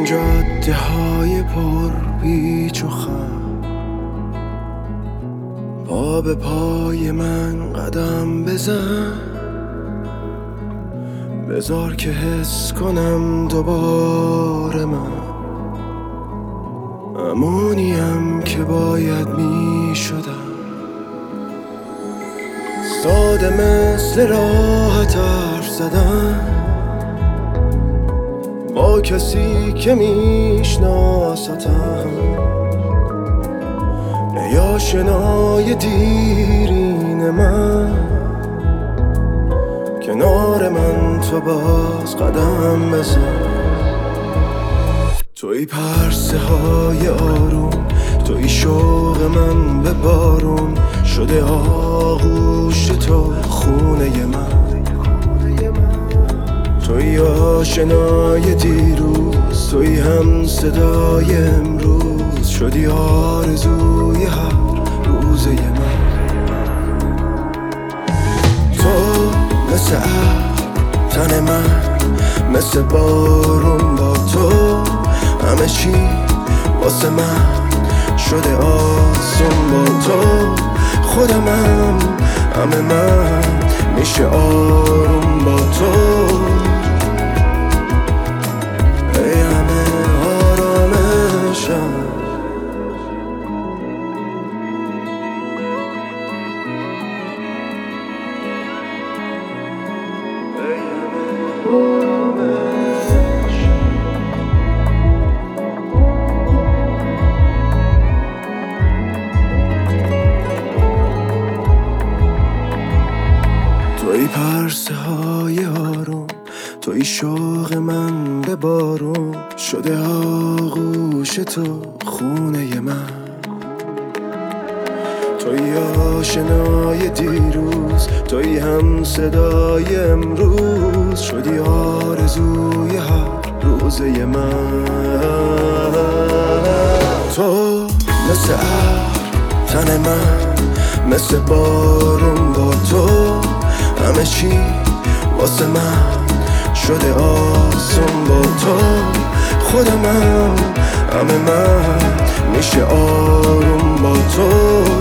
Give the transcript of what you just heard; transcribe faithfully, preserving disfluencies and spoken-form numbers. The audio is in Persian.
این جاده های پر پیچ و خم، پا به پای من قدم بزن، بذار که حس کنم دوباره من همونیم که باید می شدم. ساده مثل راحت حرف زدن با کسی که میشناستم، ای آشنای دیرین من، کنار من تو باز قدم بزن. توی پرسه های آروم، توی شوق من به بارون، شده آغوش تو خونه من. توی آشنای دیروز، توی هم صدای امروز، شدی آرزوی هر روزه من. تو مثل ابر تن من، مثل بارون با تو همه چی واسه من شده آسون. با تو خودمم، همه من میشه آروم با تو. ای همه آرامشم، ای همه آرامشم. توی پرسه های آروم، توی شوق من به بارون، شده آغوش تو خونه من. توی آشنای دیروز، توی هم صدای امروز، شدی آرزوی هر روزه من. تو مثل ابر تن من، مثل بارون با تو همه چی واسه من شده آسون. با تو خودمم، همه من میشه آروم با تو.